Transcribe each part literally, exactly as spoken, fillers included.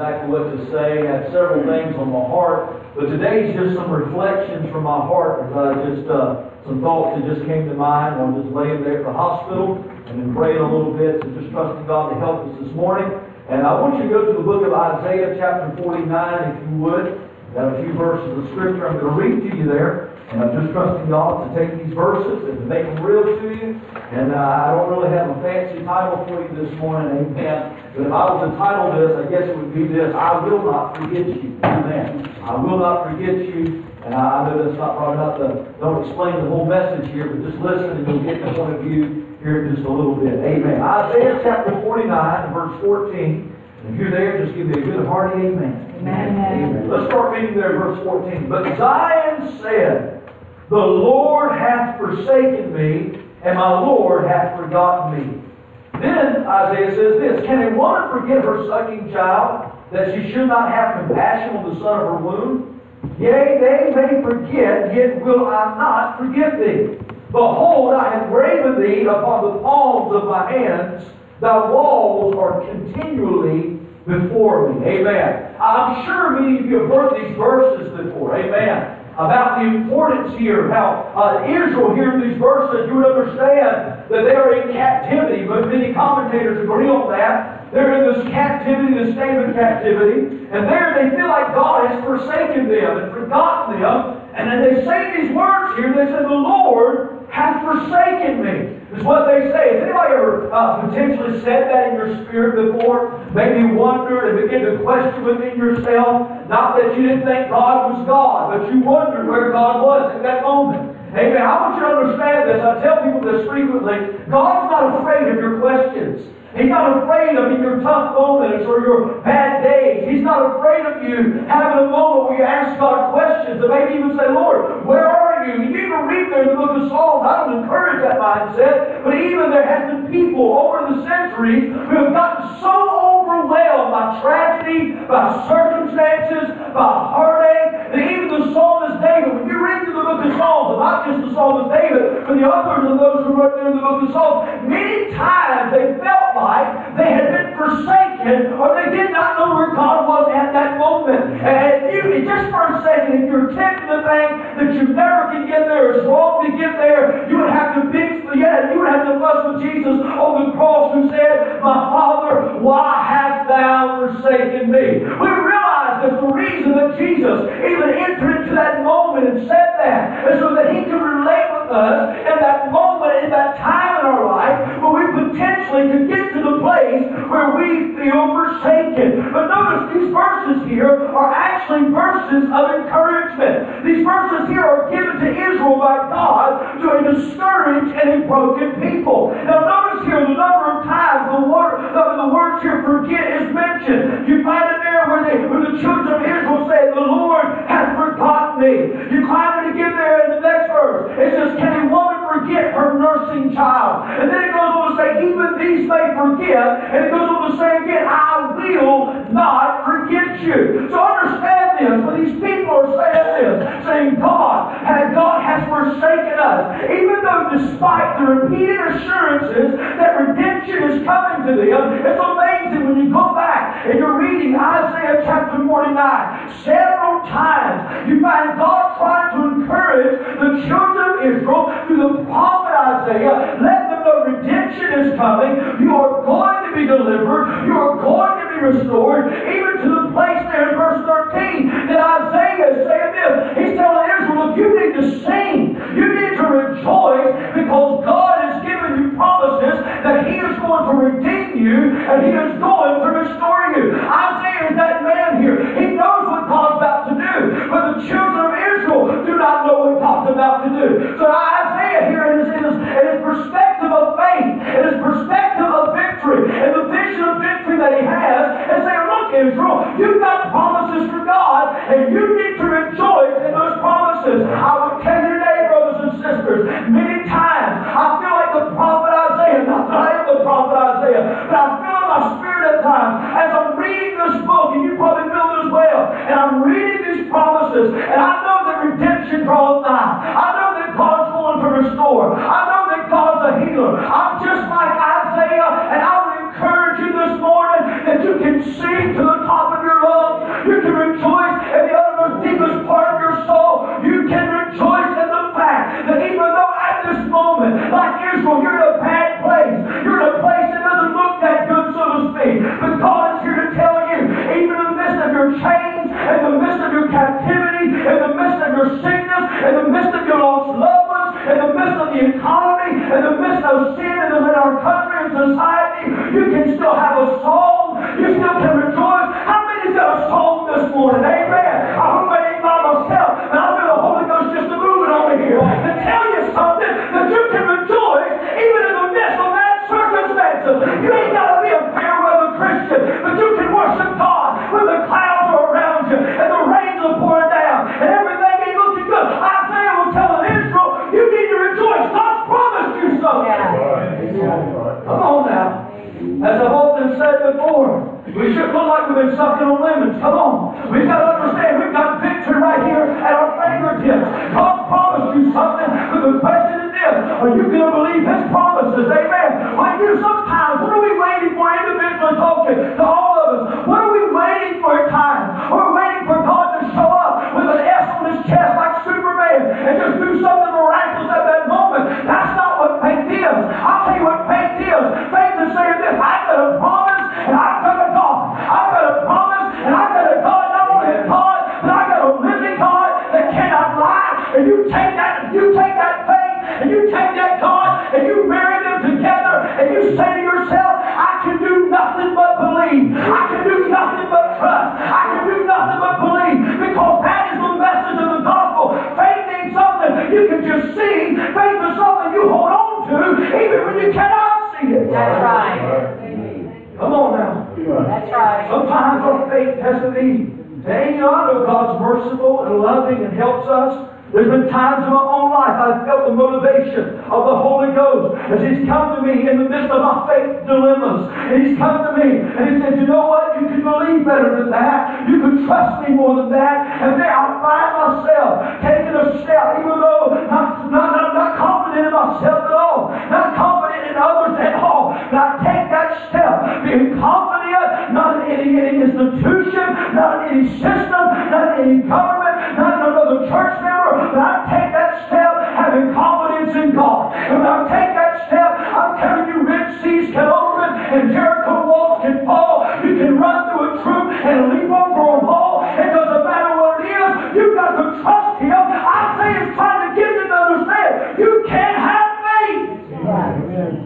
exactly what to say. I had several things on my heart. But today's just some reflections from my heart as I just, uh, some thoughts that just came to mind while just laying there at the hospital and then praying a little bit. So just trusting God to help us this morning. And I want you to go to the book of Isaiah chapter forty-nine, if you would. Got a few verses of Scripture I'm going to read to you there. And I'm just trusting God to take these verses and to make them real to you. And uh, I don't really have a fancy title for you this morning, amen. But if I was to title this, I guess it would be this: I will not forget you, amen. I will not forget you. And I, I know that's not probably not the, don't explain the whole message here, but just listen and you'll get the point of view here in just a little bit, amen. Isaiah chapter forty-nine, verse fourteen. If you're there, just give me a good hearty amen. Amen. Amen. Let's start reading there, verse fourteen. But Zion said, the Lord hath forsaken me, and my Lord hath forgotten me. Then Isaiah says this: Can a woman forget her sucking child, that she should not have compassion on the son of her womb? Yea, they may forget, yet will I not forget thee. Behold, I have graven thee upon the palms of my hands. Thy walls are continually before me. Amen. I'm sure many of you have heard these verses before. Amen. About the importance here, how uh, Israel here in these verses, you would understand that they are in captivity. But many commentators agree on that. They're in this captivity, this state of captivity. And there they feel like God has forsaken them and forgotten them. And then they say these words here. They say, the Lord hath forsaken me, is what they say. Has anybody ever uh, potentially said that in your spirit before? Maybe wondered and began to question within yourself. Not that you didn't think God was God, but you wondered where God was at that moment. Amen. I want you to understand this. I tell people this frequently. God's not afraid of your questions. He's not afraid of your tough moments or your bad days. He's not afraid of you having a moment where you ask God questions and maybe even say, Lord, where are you? You even read there in the book of Psalms. I don't encourage that mindset, but even there has been people over the centuries who have gotten so overwhelmed by tragedy, by circumstances, by heartache, that even the psalmist David, when you read through the book of Psalms, and not just the psalmist David, but the others of those who wrote there in the book of Psalms, many times they felt like they had been forsaken, or they did not know where God was at that moment. And you, just for a second, if you're tempted to think that you never can get there, it's wrong to get there, you would have to big, yeah, you would have to fuss with Jesus on the cross, who said, my Father, why hast thou forsaken me? We realize that the reason that Jesus even entered into that moment and said that is so that He could relate with us in that moment, in that time in our life, where we potentially could get to the place where we feel forsaken. But notice these verses here are actually verses of encouragement. These verses here are given to Israel by God to a discouraged and a broken people. Now notice here the number of times the word, the, the words here forget is mentioned. You find it there where, they, where the children of Israel say, the Lord hath forgotten me. You find it again there in the next verse. It says, can a woman forget her nursing child? And then it goes on to say, even these may forget. And it goes on to say again, I will not forget you. So understand this. When these people are saying this, saying God, God has forsaken us, even though despite the repeated assurances that redemption is coming to them, it's amazing when you go back and you're reading Isaiah chapter forty-nine. Several times you find God trying to encourage the children of Israel through the prophet Isaiah, let them know redemption is coming. You are going to be delivered. You are going to be restored. Even to the place there in verse thirteen that Isaiah is saying this. He's telling Israel, look, you need to sing. You need to rejoice because God has given you promises that He is going to redeem you and He is going to restore you. Isaiah is that man here. He knows what God's about to do, but the children of Israel do not know what God's about to do. So Isaiah here in his, in his, in his perspective of faith, in his perspective of victory, and the vision of victory that he has, and saying, look, Israel, you've got promises from God, and you need to rejoice in those promises. I will tell you today, brothers and sisters, many times I feel like the prophet Isaiah, not that I am the prophet Isaiah, but I feel in my spirit at times as I'm reading this book, and you probably feel it as well, and I'm reading these promises, and I know that redemption draweth nigh. I know that God's going to restore. I know that God's a healer. I'm just like Isaiah, and I would encourage you this morning that you can sing to the top of your in the midst of your lost loved ones, in the midst of the economy, in the midst of sin in our country and society, you can still have a song. You still can rejoice. How many's got a song this morning? Amen. I hope I ain't by myself, but I feel the Holy Ghost just a moving on me here to tell you something, that you can rejoice even in the midst of bad circumstances. You ain't got to be a fair weather Christian, but you can worship God when the clouds are around you and the rains are pouring down and everything ain't looking good. Isaiah was telling Israel, you need to rejoice. God's promised you something. Yeah. Come on now. As I've often said before, we shouldn't look like we've been sucking on lemons. Come on. We've got to understand we've got victory right here at our fingertips. God's promised you something, but the question is this: are you going to believe His promises? Amen. Well, you know, sometimes, what are we waiting for? Individually talking to all of us. What are we waiting for at times? We're waiting for God to show up with an S on His chest like Superman and just do something miraculous at that moment. That's not what faith is. I'll tell you what faith is. Faith is saying this: I've got a promise and I've got a God. I've got a promise and I've got a God, not only a God, but I've got a living God that cannot lie. And you take that, you take that faith and you take that God and you marry them together and you say to yourself, I can do nothing but believe. I can do nothing but trust. I can do nothing but believe, because that is the message of the gospel. Faith ain't something you can just see. Faith is something you hold on to even when you cannot see it. That's right. Come on now. That's right. Sometimes our faith has to be. Hey, you know, I know God's merciful and loving and helps us. There's been times in my own life I've felt the motivation of the Holy Ghost as He's come to me in the midst of my faith dilemmas. And He's come to me and He said, you know what? You can believe better than that. You can trust me more than that. And then I find myself taking a step, even though not, not, not, not confident in myself at all, not confident in others at all. But I take that step, being confident not in any, any institution, not in any system, not in any government, not in another church member. But I take that step having confidence in God. And when I take that step, I'm telling you, Red Seas can open and Jericho walls can fall. You can run through a troop and leap over a wall. It doesn't matter what it is. You've got to trust Him. Isaiah is trying to get them to understand you can have faith. Yes.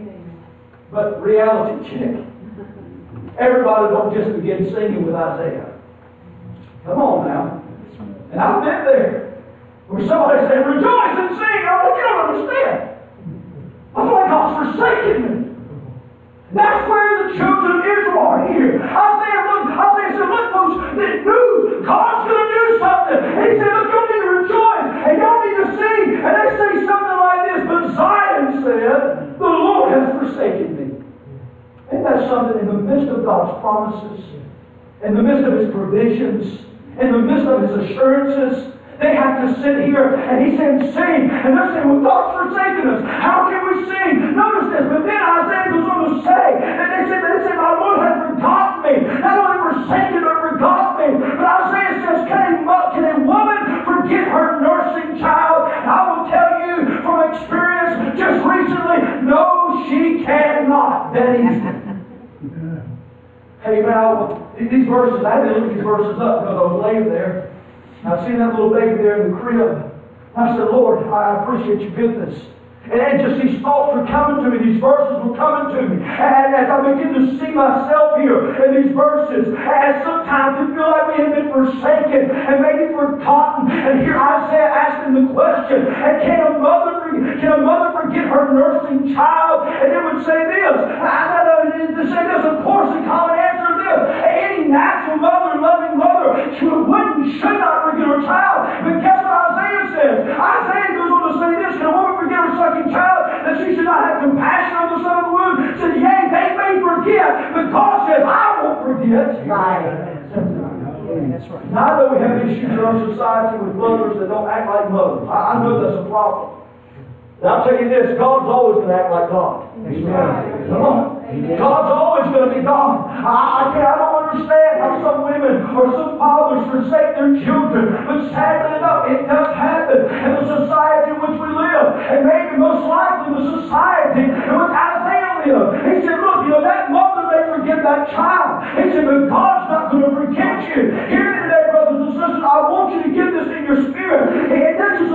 But reality check. Everybody don't just begin singing with Isaiah. Come on now. And I've been there. Where somebody said, rejoice and sing. I'm like, you don't understand. I feel like God's forsaken me. That's where the children of Israel are here. Isaiah, look, Isaiah said, look, folks, the news, God's going to do something. And he said, look, y'all need to rejoice and y'all need to sing. And they say something like this, but Zion said, the Lord has forsaken me. Ain't that something? In the midst of God's promises, in the midst of His provisions, in the midst of His assurances, they have to sit here and He said, sing. And they're saying, well, God's forsaken us. How can we sing? Notice this. But then Isaiah goes on to say, and they said, they said, my Lord has forgotten me. Not only forsaken, but forgotten me. But Isaiah says, can a, can a woman forget her nursing child? And I will tell you from experience just recently, no, she cannot. That easy. Hey, man, these verses, I had to look these verses up because I was laying there. I seen that little baby there in the crib. I said, Lord, I appreciate your goodness. And, and just these thoughts were coming to me. These verses were coming to me. And as I begin to see myself here in these verses, as sometimes we feel like we have been forsaken and maybe forgotten. And here Isaiah asking the question, and can a mother forget, can a mother forget her nursing child? And it would say this. I know to say this, of course, the common answer is this. Any natural mother, loving mother, she wouldn't, should not forget her child. But guess what Isaiah says? Isaiah goes on to say this. Can a woman forget her son? Child, that she should not have compassion on the son of the womb? Says, yea, they may forget, but God says, I won't forget. Right. That's right. Now I know we have issues in our society with mothers that don't act like mothers. I, I know that's a problem. And I'll tell you this, God's always going to act like God. That's right. Come on. God's always going to be God. I, I, can't, I don't understand how some women or some fathers forsake their children. But sadly enough, it does happen in the society in which we live. And maybe most likely the society in which Isaiah lived. He said, look, you know, that mother may forget that child. He said, but God's not going to forget you. Hear me today, brothers and sisters. I want you to get this in your spirit. And this is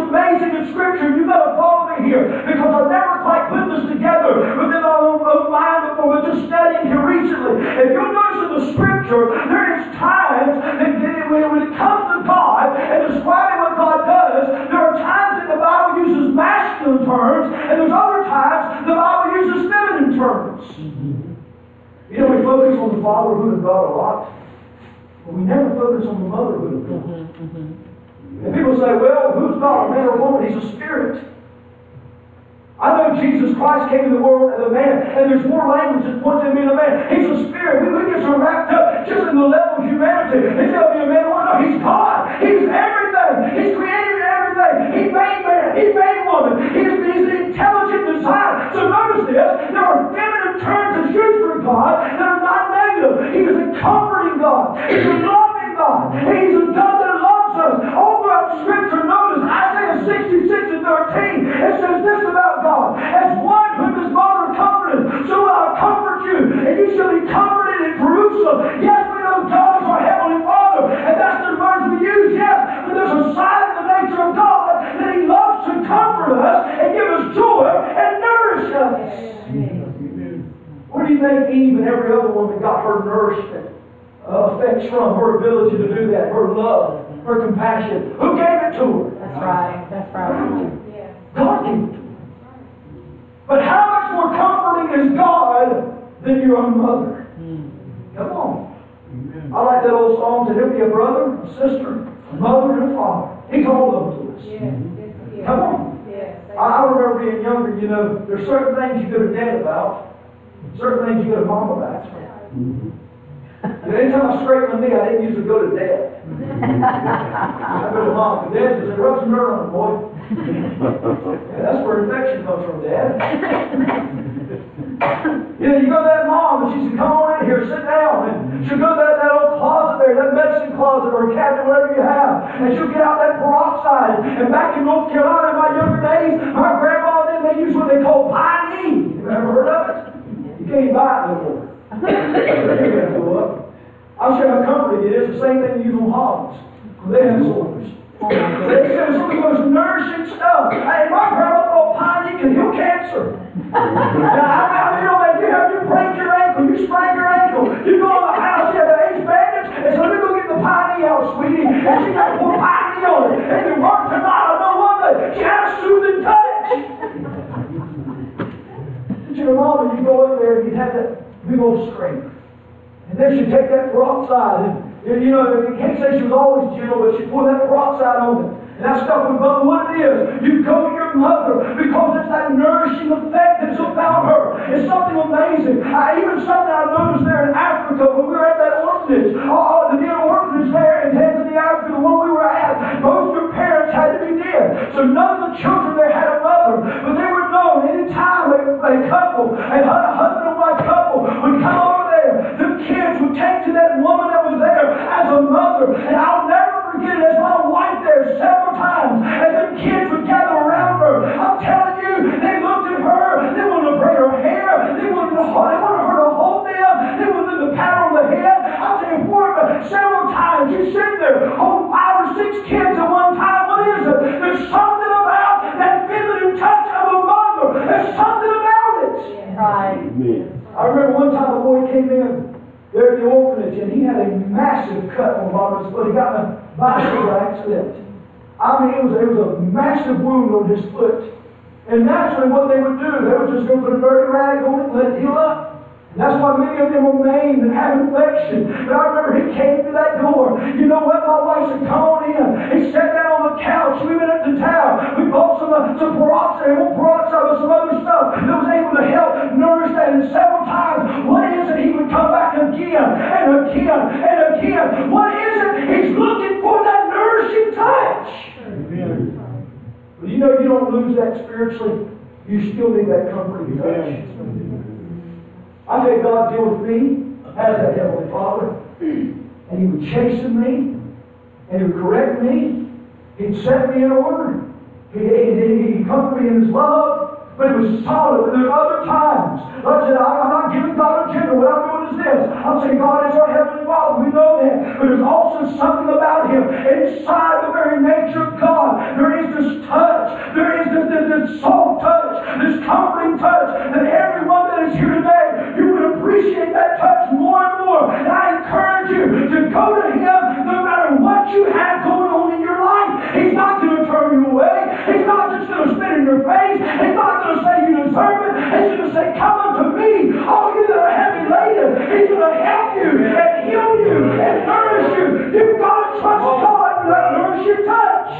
in Scripture. You've got to follow me here, because I've never quite put this together within my own, own mind before, but just studying here recently. If you'll notice in the Scripture, there is times that when it comes to God and describing what God does, there are times that the Bible uses masculine terms, and there's other times the Bible uses feminine terms. You know, we focus on the fatherhood of God a lot, but we never focus on the motherhood of God. Mm-hmm, mm-hmm. And people say, well, who's God, a man or a woman? He's a spirit. I know Jesus Christ came in the world as a man, and there's more language that points to him being a man. He's a spirit. We, we get so wrapped up just in the level of humanity. He's going to be a man or woman. No, he's God. He's everything. He's created everything. He made man. He made woman. He's, he's the intelligent design. So notice this. There are feminine terms that's used for God that are not negative. He is a comforting God. He's a loving God. He's a God that loves us. All throughout Scripture, notice Isaiah sixty-six and thirteen. It says this about God. As one whom his mother comforted, so will I comfort you, and you shall be comforted in Jerusalem. Yes, we know God is our Heavenly Father, and that's the words we use, yes, but there's a side of the nature of God that He loves to comfort us and give us joy and nourish us. Amen. Where do you think Eve and every other woman got her nourishment uh, effects from? Her ability to do that, her love, her compassion. Who gave it to her? That's right. That's right. God gave it to her. But how much more comforting is God than your own mother? Mm. Come on. Amen. I like that old song that he'll be a brother, a sister, a mother, and a father. He's all of them to us. Yes. Yes. Yes. Come on. Yes. I, I remember being younger, you know, there's certain things you go to dad about, certain things you go to mom about. Mm-hmm. You know, anytime I scraped my knee, I didn't usually go to dad. I go to mom, and dad says, rub some dirt on it, boy. Yeah, that's where infection comes from, Dad. You know, you go to that mom, and she said, come on in here, sit down. And she'll go to that, that old closet there, that medicine closet or cabinet, whatever you have. And she'll get out that peroxide. And back in North Carolina, in my younger days, my grandma and them, they used what they call pine. You ever heard of it? You can't even buy it no more. I'll show you how comforting it is. The same thing they use on hogs. They have sores. Oh my goodness. They said some of the most nourishing stuff. Hey, my grandma thought pine can heal cancer. Now, I mean, you know, man, you have you break your ankle, you sprain your ankle, you go in the house, you have an ace bandage, and so let me go get the pine out, sweetie. And she got to pour pine on it. If it worked or not, I know one thing. She had a soothing touch. But you know, Mama, you go in there and you have that big old scrape. And then she'd take that peroxide and, and you know, you can't say she was always gentle, but she'd pour that peroxide on it. And that stuff would bubble. What it is, you go to your mother because it's that nourishing effect that's about her. It's something amazing. I, even something I noticed there in Africa when we were at that orphanage, uh, the dear orphanage there in Tanzania, Africa, the one we were at, both your parents had to be dead. So none of the children there had a mother. But they were known anytime a, a couple, a husband and wife couple would come over there, the kids would take to that woman that was there as a mother. And I'll never forget it as my wife there several times as them kids would gather around her. I'm telling you, they looked at her, they wanted to braid her hair, they wanted to hold, they wanted her to hold them, they wanted them to pat her on the head. I'll tell you, four, several times you sit there, hold five or six kids at one time. What is it? There's something about that feminine touch of a mother. There's something about it. Yeah. Right. I remember one time a boy came in there at the orphanage and he had a massive cut on the bottom of his foot. He got in a bicycle accident. I mean, it was, it was a massive wound on his foot. And naturally, what they would do, they would just go put a dirty rag on it and let it heal up. And that's why many of them are maimed and have infection. But I remember he came to that door. You know what? My wife said, come on in. He sat down on the couch. We went up to town. We bought some, uh, some peroxide, well, peroxide, but some other stuff that was able to help nourish that. And several times, what is it? He would come back again and again and again. What is it? He's looking for that nourishing touch. Amen. But you know, you don't lose that spiritually. You still need that comforting touch. I think God deal with me as that Heavenly Father. And He would chasten me. And He would correct me. He'd set me in order. He, he, he'd comfort me in His love. But it was solid. But there's other times. Like I said, I'm not giving God a gender. What I'm doing is this. I'm saying God is our Heavenly Father. We know that. But but there's also something about Him inside the very nature of God. There is this touch. There is this, this, this soft touch, this comforting touch, that everyone that is here today, you would appreciate that touch more and more. And I encourage you to go to Him no matter what you have going on in your life. He's not going to turn you away. He's not just going to spit in your face. He's not going to say you deserve it. He's going to say, come unto me, all you that are heavy laden. He's going to help you and heal you and nourish you. You've got to trust God and let nourish your touch.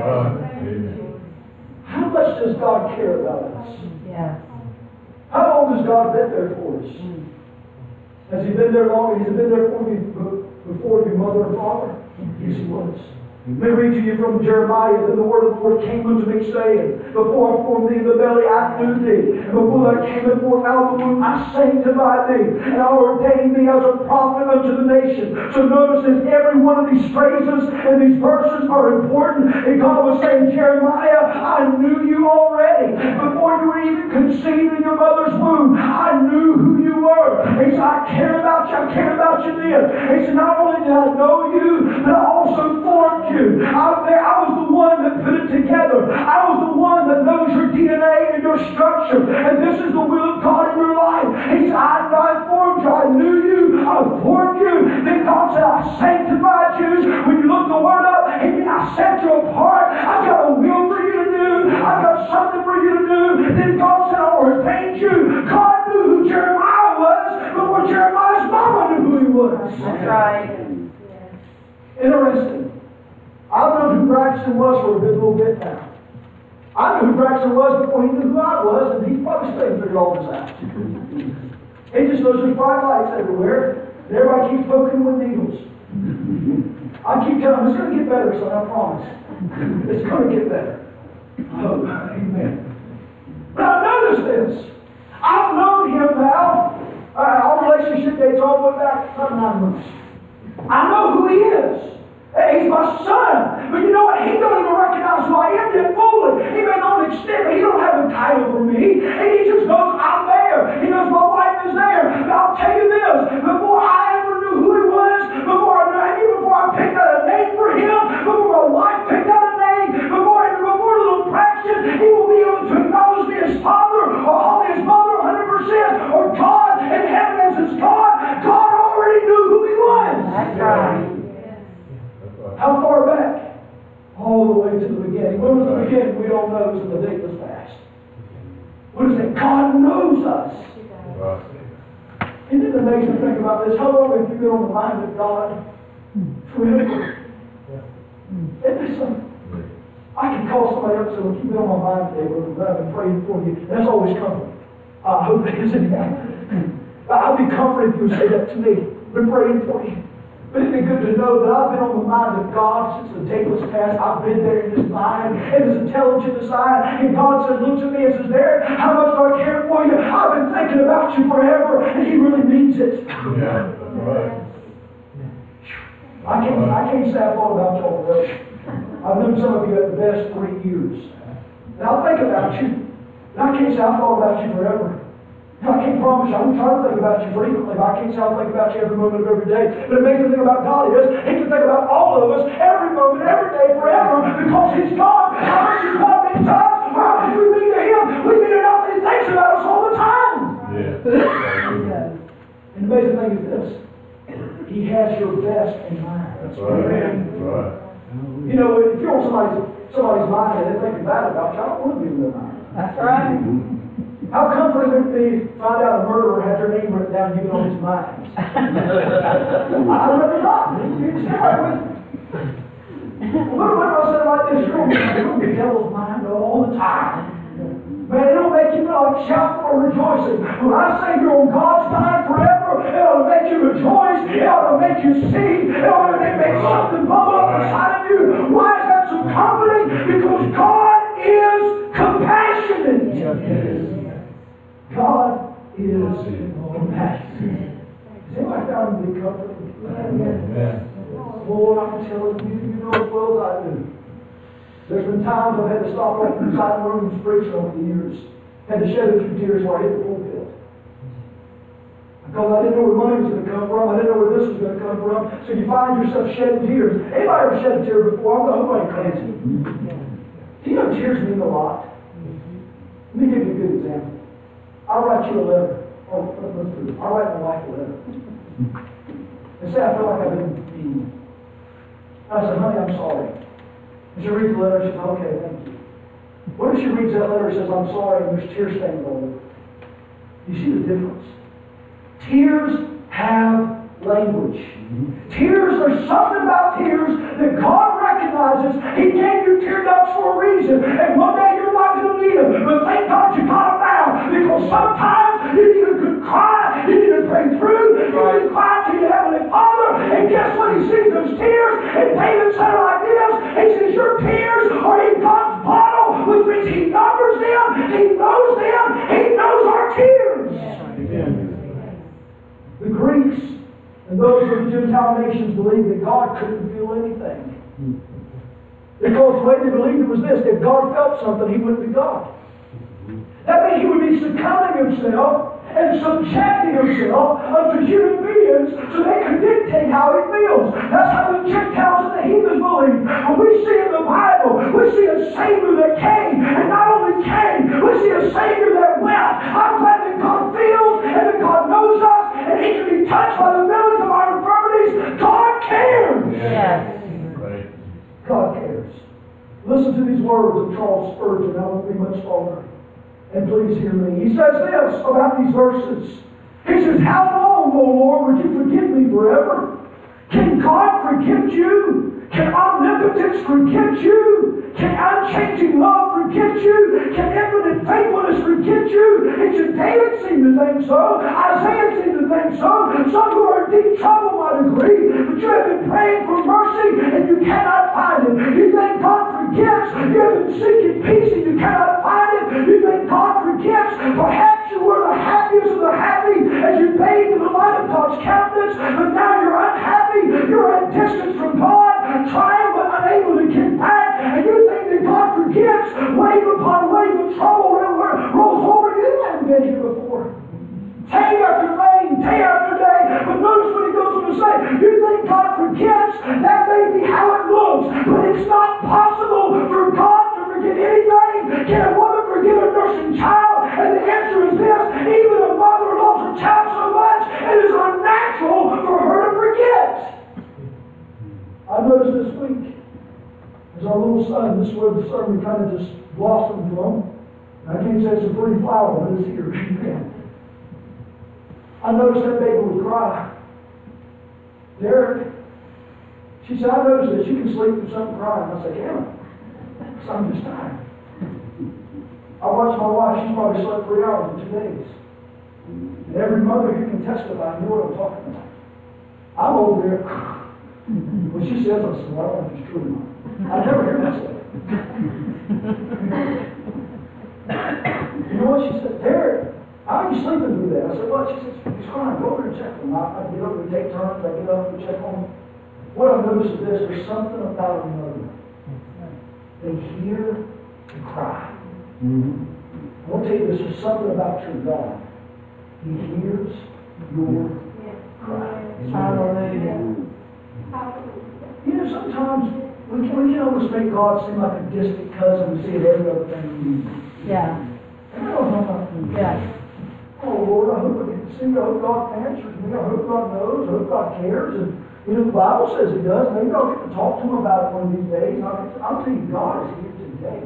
How much does God care about us? Yes. How long has God been there for us? Has He been there long? Has He been there for you before your mother and father? Yes, He was. Let me read to you from Jeremiah. Then the word of the Lord came unto me, saying, Before I formed thee in the belly, I knew thee. And before thou camest forth out of the womb, I sanctified thee. And I ordained thee as a prophet unto the nation. So notice this, every one of these phrases and these verses are important. And God was saying, Jeremiah, I knew you already. Before you were even conceived in your mother's womb, I knew who you were. He said, I care about you. I care about you then. He said, not only did I know you, but I also formed you. I, there, I was the one that put it together. I was the one that knows your D N A and your structure. And this is the will of God in your life. He said, I, I formed you. I knew you. I formed you. Then God said, I sanctified you. When you look the word up, He means I set you apart. I've got a will for you to do. I've got something for you to do. Then God said, I ordained you. God knew who Jeremiah was before Jeremiah's mama knew who he was. That's right. Interesting. I've known who Braxton was for a good little bit now. I knew who Braxton was before he knew who I was, and he's probably still figured all this out. He just knows there's bright lights everywhere, and everybody keeps poking him with needles. I keep telling him, it's going to get better, son, I promise. It's going to get better. Oh, amen. But I've noticed this. I've known him now. Uh, our relationship dates all the way back about nine months. I know who he is. Hey, he's my son. But you know what? He don't even recognize who I am yet fully. He may know an extent, but he don't have a title for me. And he just knows I'm there. He knows my wife is there. But I'll tell you this. Before I ever knew who he was, before I knew, even before I picked out a name for him, before my wife picked out a name, before, before little Braxton, he will be able to acknowledge me as father, or call me as mother one hundred percent, or God in heaven as his God. God already knew who he was. That's right. How far back? All the way to the beginning. When was the beginning? We don't know. It was in the dateless past. What is that? God knows us. Isn't it amazing to think about this? How long have you been on the mind of God? Forever. Isn't this something? I can call somebody up and say, look, you've been on my mind today, brother. I've been praying for you. And that's always comfort. I hope it is anyhow. I'd be comforted if you would say that to me. I've been praying for you. But isn't it good to know that I've been on the mind of God since the dateless past? I've been there in His mind, in His intelligent design. And God says, looks at me and says, Derek, how much do I care for you? I've been thinking about you forever. And He really means it. Yeah. Right. I can't, I can't say I thought about y'all forever. I've known some of you at the best three years. And I'll think about you. And I can't say I thought about you forever. I can't promise you. I can try to think about you frequently, but I can't say I think about you every moment of every day. But the amazing thing about God is He can think about all of us every moment, every day, forever, because He's God. How much does God mean to us? Or how much we mean to Him? We mean enough that He thinks about us all the time. Yeah. And the amazing thing is this. He has your best in mind. That's right. That's right. You know, if you're on somebody's, somebody's mind and they're thinking bad about you, I don't want to be in their mind. That's right. How comforting would it be to find out a murderer had your name written down and you get on his mind? I'd rather not. You stay right with me. What, what if I said it like this? You're on, you're on the devil's mind all the time. Man, it'll make you feel like shouting or rejoicing. When I say you're on God's mind forever, it ought to make you rejoice. It ought to make you sing. It ought to make, make something bubble up inside of you. Why is that so comforting? Because God is compassionate. Yes. God is compassionate. Has anybody found him to be comforting? Amen. Lord, I'm telling you, you know as well as I do. There's been times I've had to stop off in the side rooms preaching over the years. Had to shed a few tears before I hit the pulpit. Because I didn't know where money was going to come from. I didn't know where this was going to come from. So you find yourself shedding tears. Anybody ever shed a tear before? I hope I ain't crazy. Do you know tears mean a lot? Let me give you a good example. I'll write you a letter. Oh, let's do it. I'll write my wife a letter. And say I feel like I've been mean. I said, honey, I'm sorry. And she reads the letter and she says, okay, thank you. What if she reads that letter and says, I'm sorry, and there's tear stains all over? You see the difference? Tears have language. Mm-hmm. Tears, there's something about tears that God recognizes. He gave you tear ducts for a reason. And one day you're not going to need them. But thank God you got them now. Because sometimes you need a good cry. You need to pray through. You need to cry to your Heavenly Father. And guess what? He sees those tears. And David said it like this. He says, your tears are in God's bottle, which means He numbers them. He knows them. He knows our tears. Amen. The Greeks and those of the Gentile nations believed that God couldn't feel anything. Because the way they believed it was this: if God felt something, He wouldn't be God. That means He would be succumbing Himself and subjecting Himself unto human beings so they could dictate how He feels. That's how the Gentiles and the heathens believe. But we see in the Bible, we see a Savior that came, and not only came, we see a Savior that wept. I'm glad that God feels and that God knows us, and He can be touched by the feelings of our infirmities. God cares. Yes. Right. God cares. Listen to these words of Charles Spurgeon. I won't be much longer. And please hear me. He says this about these verses. He says, how long, O Lord, would you forget me forever? Can God forget you? Can omnipotence forget you? Can unchanging love forget you? Can infinite faithfulness forget you? It should David seem to think so. Isaiah seemed to think so. Some who are in deep trouble might agree. But you have been praying for mercy and you cannot find it. You think God forgets. You have been seeking peace and you cannot find it. You think God forgets. Perhaps you were the happiest of the happy as you bathed in the light of God's countenance. But now you're unhappy. You're at distance from God, trying but unable to get back. And you think that God forgets. Wave upon wave of trouble rolls over you. You haven't been here before. Day after day, day after day. But notice what he goes on to say. You think God forgets. That may be how it looks. But it's not possible for God to forget anything. Can a woman forget a nursing child? And the answer is this. Even a mother loves her child so much, it is unnatural for her to forget. I noticed this week, as our little son, this is where the sermon kind of just blossomed from. I can't say it's a pretty flower, but it's here. I noticed that baby would cry. Derek, she said, I noticed that you can sleep through something crying. I said, can I? So I'm just tired. I watched my wife. She's probably slept three hours in two days. And every mother here can testify. You know what I'm talking about. I'm over there. When she says, I said, well, I don't know if it's true or not. I never hear myself. You know what she said? Derek, how are you sleeping through that? I said, what? She said, he's crying. Go over and check on him. I, I get over and take turns. I get up and check on him. What I've noticed is this. There's something about a mother. They hear the cry. Mm-hmm. I want to tell you this. There's something about your God. He hears your cry. Hallelujah. You know, sometimes we can, we can almost make God seem like a distant cousin. We see it every other thing. Yeah. And I don't know about Yes. Oh, Lord, I hope I get to see you. I hope God answers me. I hope God knows. I hope God cares. And, you know, the Bible says He does. Maybe I'll get to talk to Him about it one of these days. And I'll, get to, I'll tell you, God is here today.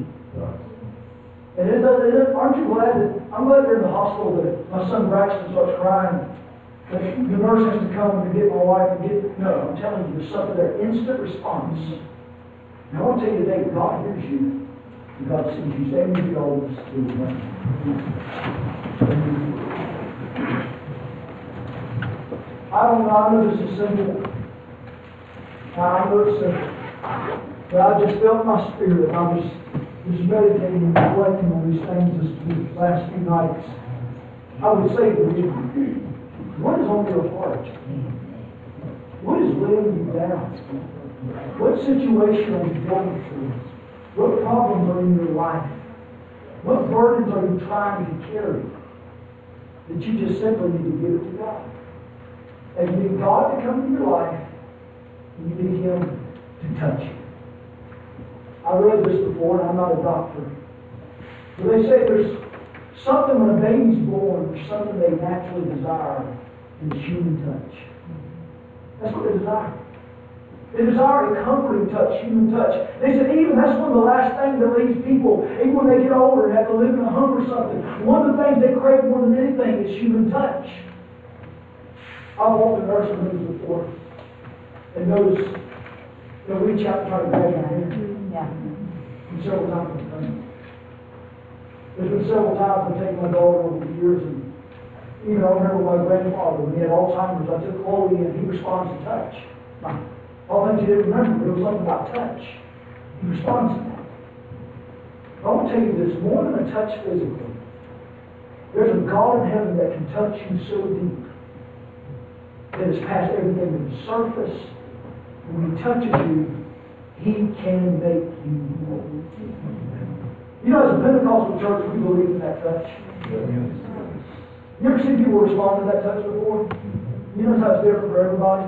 And it does, it, aren't you glad that, I'm glad they're in the hospital that my son Braxton starts crying. That the nurse has to come to get my wife and get, no, I'm telling you, there's something there. Instant response. And I want to tell you today, God hears you. And God sees you. Stand with me all this. I don't know, I know this is simple. I know it's simple. But I just felt my spirit. I was just meditating and reflecting on these things this, these last few nights. I would say to you, what is on your heart? What is weighing you down? What situation are you going through? What problems are in your life? What burdens are you trying to carry? that you just simply need to give it to God. And you need God to come into your life, and you need Him to touch you. I read this before, and I'm not a doctor. But they say there's something when a baby's born, there's something they naturally desire, and it's human touch. That's what they desire. They desire a comforting touch, human touch. They said even that's one of the last things that leaves people, even when they get older and have to live in a home or something, one of the things they crave more than anything is human touch. I've walked in nursing homes before and noticed they'll reach out and try to grab your hand. Yeah. And several times I've done it. There's been several times I've taken my daughter over the years, and even I remember my grandfather, when he had Alzheimer's, I took Chloe in, he responds to touch. All things he didn't remember, but it was something about touch. He responds to that. But I want to tell you this, more than a touch physically, there's a God in heaven that can touch you so deep that it's past everything to the surface. And when He touches you, He can make you whole. You know, as a Pentecostal church, we believe in that touch. You ever seen people respond to that touch before? You know how it's different for everybody?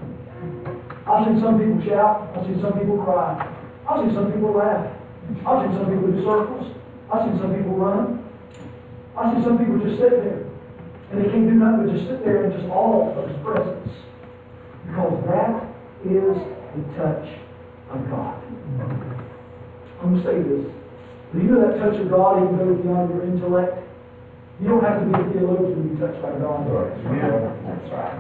I've seen some people shout. I've seen some people cry. I've seen some people laugh. I've seen some people do circles. I've seen some people run. I've seen some people just sit there. And they can't do nothing but just sit there in just awe of His presence. Because that is the touch of God. I'm going to say this. Do you know that touch of God even goes beyond your intellect? You don't have to be a theologian to be touched by God. Yeah. That's right.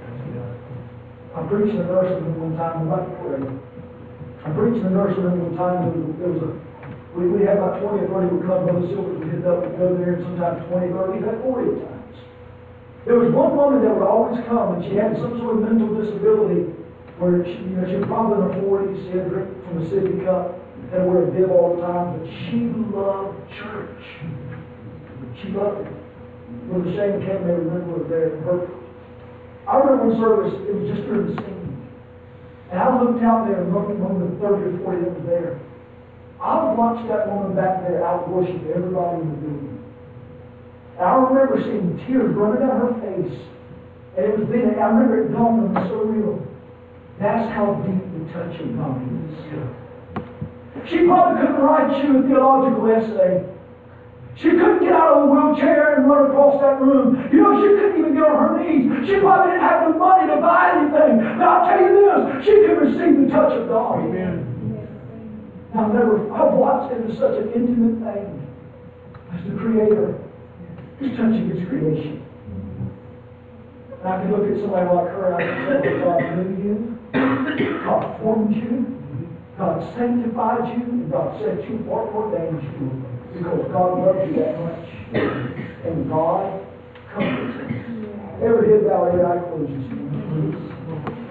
I preached in a nursing home one time. I'm about to pray. I preached in a nursing home one time. There was a, there was a we, we had about twenty or thirty would come. Brother Silvers would hit up and go there, and sometimes twenty, thirty, even forty at times. There was one woman that would always come, and she had some sort of mental disability where she, you know, she was probably in her forties. She had a drink from a sippy cup, had to wear a bib all the time, but she loved church. She loved it. Brother Shane came there, remember her there in Hertford. I remember one service, it was just during the singing. And I looked out there among, among the thirty or forty that was there. I watched that woman back there out worship everybody in the building. And I remember seeing tears running down her face. And it was then, I remember it dawned on me so real. That's how deep the touch of God is. She probably couldn't write you a theological essay. She couldn't get out of a wheelchair and run across that room. You know, she couldn't even get on her knees. She probably didn't have the money to buy anything. But I'll tell you this, she could receive the touch of God. Amen. I've never, I've watched it as such an intimate thing as the Creator is touching His creation. And I can look at somebody like her and I can tell that God knew you, God formed you, God sanctified you, and God set you apart and ordained you. Because God loves you that much. And God comforts you. Every head bow, every eye closed this morning, please.